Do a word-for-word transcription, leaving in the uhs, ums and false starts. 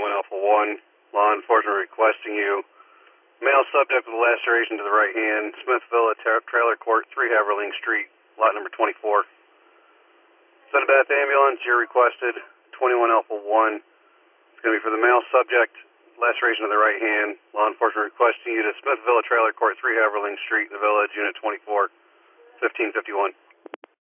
twenty-one Alpha one. Law enforcement requesting you. Male subject with laceration to the right hand, Smith Villa tra Trailer Court, three Haverling Street, lot number twenty-four. Send a Bath ambulance, you're requested, twenty-one Alpha one. It's going to be for the male subject, laceration to the right hand. Law enforcement requesting you to Smith Villa Trailer Court, three Haverling Street, the Village, Unit twenty-four, fifteen fifty-one.